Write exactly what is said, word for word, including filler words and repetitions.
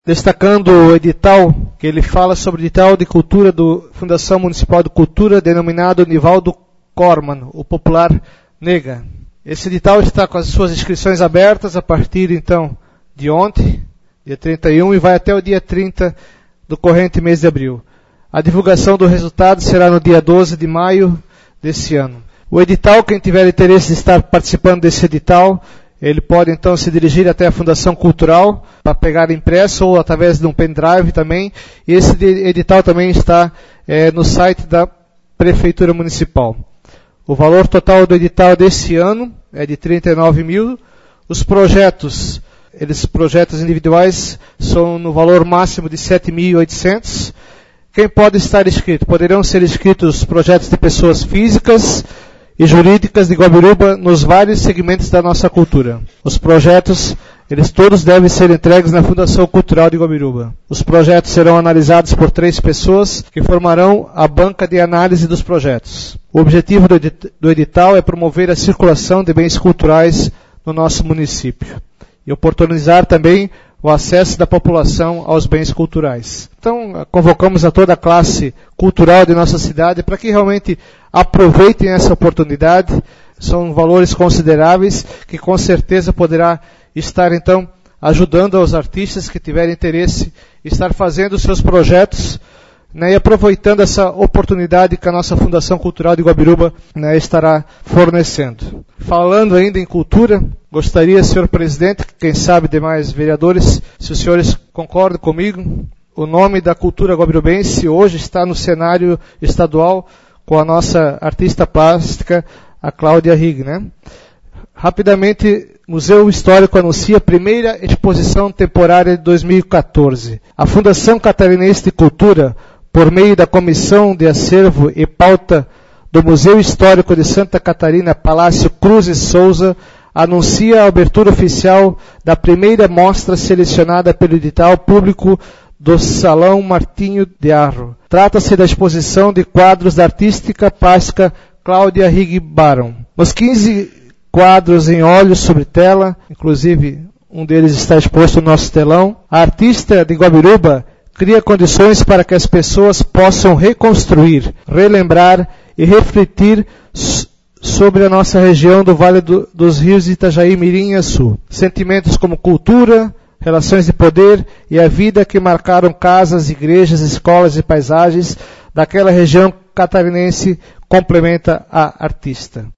destacando o edital, que ele fala sobre o edital de cultura do Fundação Municipal de Cultura, denominado Nivaldo Corman, o popular Nega. Esse edital está com as suas inscrições abertas a partir, então, de ontem, dia trinta e um, e vai até o dia trinta do corrente mês de abril. A divulgação do resultado será no dia doze de maio desse ano. O edital, quem tiver interesse de estar participando desse edital, ele pode então se dirigir até a Fundação Cultural para pegar impresso ou através de um pendrive também. E esse edital também está é, no site da Prefeitura Municipal. O valor total do edital desse ano é de trinta e nove mil. Os projetos, eles projetos individuais, são no valor máximo de sete mil e oitocentos. Quem pode estar inscrito? Poderão ser inscritos projetos de pessoas físicas e jurídicas de Guabiruba nos vários segmentos da nossa cultura. Os projetos, eles todos devem ser entregues na Fundação Cultural de Guabiruba. Os projetos serão analisados por três pessoas que formarão a banca de análise dos projetos. O objetivo do, edit- do edital é promover a circulação de bens culturais no nosso município e oportunizar também o acesso da população aos bens culturais. Então, convocamos a toda a classe cultural de nossa cidade para que realmente aproveitem essa oportunidade. São valores consideráveis que com certeza poderá estar, então, ajudando aos artistas que tiverem interesse em estar fazendo os seus projetos, né, e aproveitando essa oportunidade que a nossa Fundação Cultural de Guabiruba, né, estará fornecendo. Falando ainda em cultura, gostaria, senhor presidente, quem sabe demais vereadores, se os senhores concordam comigo, o nome da cultura guabirubense hoje está no cenário estadual com a nossa artista plástica, a Cláudia Rigg, né? Rapidamente, Museu Histórico anuncia a primeira exposição temporária de dois mil e quatorze. A Fundação Catarinense de Cultura, por meio da Comissão de Acervo e Pauta do Museu Histórico de Santa Catarina, Palácio Cruz e Souza, anuncia a abertura oficial da primeira mostra selecionada pelo edital público do Salão Martinho de Arro. Trata-se da exposição de quadros da artística plástica Cláudia Rigg Baron. Nos quinze quadros em óleo sobre tela, inclusive um deles está exposto no nosso telão, a artista de Guabiruba cria condições para que as pessoas possam reconstruir, relembrar e refletir sobre a nossa região do Vale do, dos Rios de Itajaí, Mirim e Açu. Sentimentos como cultura, relações de poder e a vida que marcaram casas, igrejas, escolas e paisagens daquela região catarinense complementa a artista.